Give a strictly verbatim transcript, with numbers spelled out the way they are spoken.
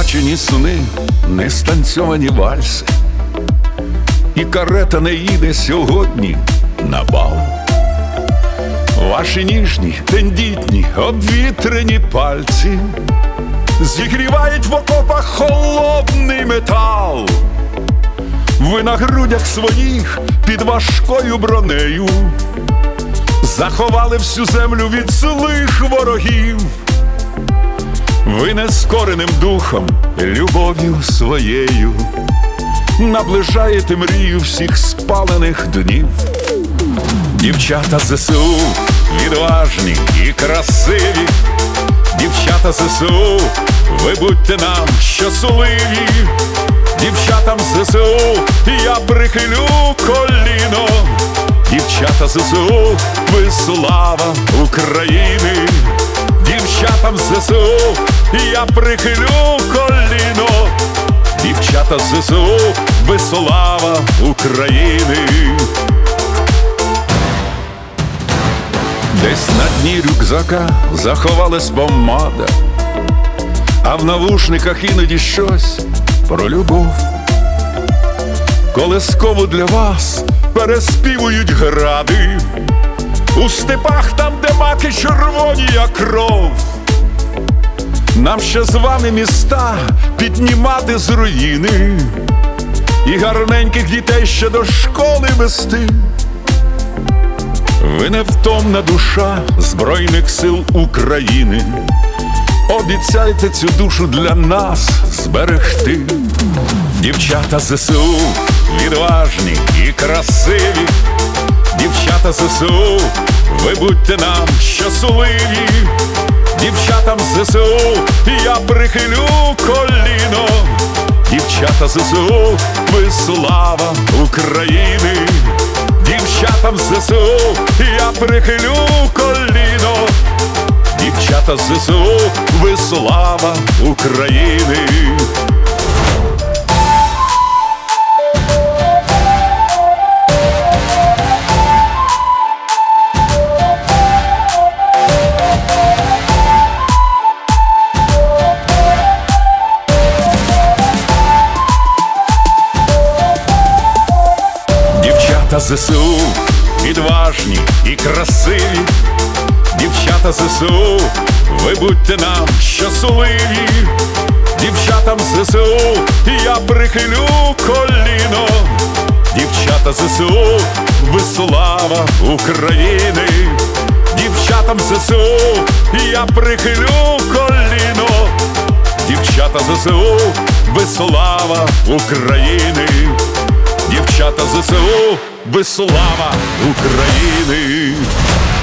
небачені сни, не станцьовані вальси, і карета не їде сьогодні на бал. Ваші ніжні, тендітні, обвітрені пальці зігрівають в окопах холодний метал. Ви на грудях своїх під важкою бронею заховали всю землю від злих ворогів. Ви нескореним духом, любов'ю своєю наближаєте мрію всіх спалених днів. Дівчата ЗСУ відважні і красиві, дівчата ЗСУ, ви будьте нам щасливі. Дівчатам ЗСУ я прихилю коліно, дівчата ЗСУ, ви слава України. Дівчатам ЗСУ я прихилю коліно, дівчата ЗСУ, ви слава України. Десь на дні рюкзака заховалась помада, а в навушниках іноді щось про любов. Колискову для вас переспівують гради у степах, там, де маки червоні, як кров. Нам ще з вами міста піднімати з руїни і гарненьких дітей ще до школи вести. Ви невтомна душа Збройних сил України, обіцяйте цю душу для нас зберегти. Дівчата ЗСУ відважні і красиві, дівчата ЗСУ, ви будьте нам щасливі. Дівчатам ЗСУ я прихилю коліно, дівчата ЗСУ, ви слава України. Дівчатам ЗСУ я прихилю коліно, дівчата ЗСУ, ви слава України. Дівчата ЗСУ відважні і красиві, дівчата ЗСУ, ви будьте нам щасливі. Дівчатам ЗСУ я прихилю коліно, дівчата ЗСУ, ви слава України. Дівчатам ЗСУ я прихилю коліно, дівчата ЗСУ, ви слава України. Дівчата ЗСУ, ви слава України!